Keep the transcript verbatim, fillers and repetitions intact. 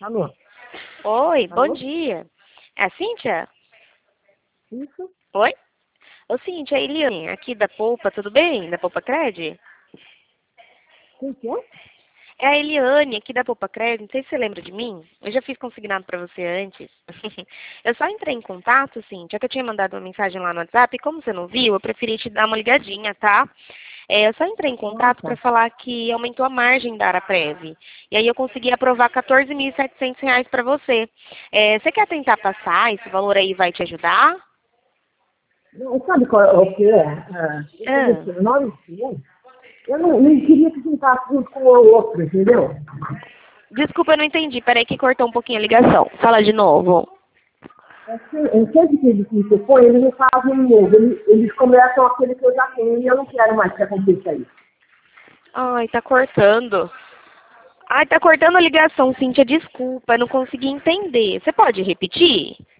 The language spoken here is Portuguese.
Alô? Oi, bom Alô? dia. É a Cíntia? Isso? Oi? Ô, Cíntia, é a Eliane, aqui da Poupa, tudo bem? Da Poupa Cred? Quem que é? É a Eliane, aqui da Poupa Cred, não sei se você lembra de mim. Eu já fiz consignado para você antes. Eu só entrei em contato, Cíntia, que eu tinha mandado uma mensagem lá no WhatsApp, e como você não viu, eu preferi te dar uma ligadinha, tá? É, eu só entrei em Ah, contato para tá. falar que aumentou a margem da Araprev. E aí eu consegui aprovar quatorze mil e setecentos reais para você. É, você quer tentar passar? Esse valor aí vai te ajudar? Não, sabe qual é o que é? Ah, eu Ah. conheci o nome dele. Eu não, não queria que juntasse junto com o outro, entendeu? Desculpa, eu não entendi. Peraí que cortou um pouquinho a ligação. Fala de novo. É que, eu sempre que eles me propõem, eles não fazem um novo. Eles, eles começam aquele que eu já tenho e eu não quero mais que aconteça isso. Ai, tá cortando. Ai, tá cortando a ligação, Cíntia. Desculpa, eu não consegui entender. Você pode repetir?